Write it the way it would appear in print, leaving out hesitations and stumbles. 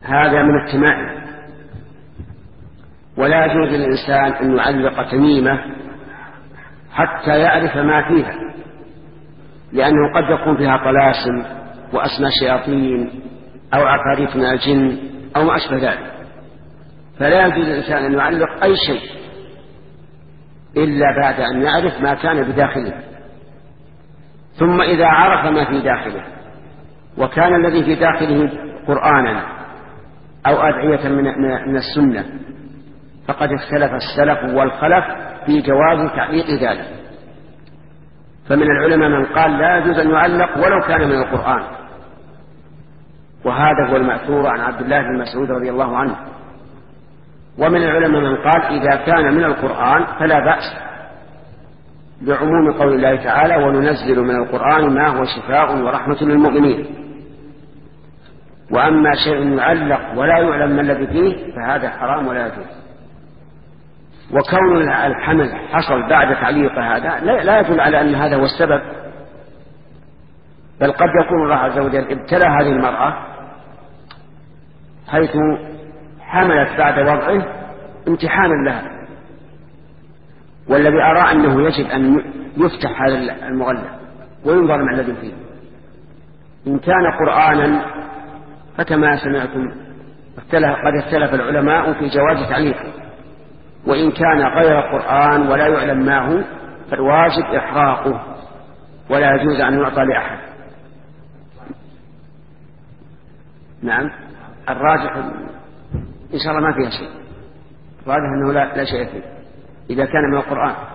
هذا من التمائم، ولا يجوز للإنسان أن يعلق تميمة حتى يعرف ما فيها، لأنه قد يكون فيها طلاسم وأسماء شياطين أو عفاريت من الجن أو ما أشبه ذلك، فلا يجوز للإنسان أن يعلق أي شيء إلا بعد أن يعرف ما كان بداخله. ثم إذا عرف ما في داخله وكان الذي في داخله قرآنا أو أدعية من السنة فقد اختلف السلف والخلف في جواز تعليق ذلك. فمن العلماء من قال لا يجوز أن يعلق ولو كان من القرآن، وهذا هو المأثور عن عبد الله بن مسعود رضي الله عنه. ومن العلماء من قال إذا كان من القرآن فلا بأس، لعموم قول الله تعالى وننزل من القرآن ما هو شفاء ورحمة للمؤمنين. وأما شيء يعلق ولا يعلم ما الذي فيه فهذا حرام ولا يجوز. وكون الحمل حصل بعد تعليق هذا لا يدل على أن هذا هو السبب، بل قد يكون الله عز وجل ابتلى هذه المرأة حيث حملت بعد وضعه امتحانا لها، والذي أرى أنه يجب أن يفتح هذا المغلق وينظر ما الذي فيه. إن كان قرآنا فكما سمعتم قد اختلف العلماء في جواز تعليقه، وإن كان غير قرآن ولا يعلم ما هو فالواجب إحراقه ولا يجوز أن يعطى لأحد. نعم، الراجح إن شاء الله ما فيها شيء، الراجح أنه لا شيء فيه إذا كان من القرآن.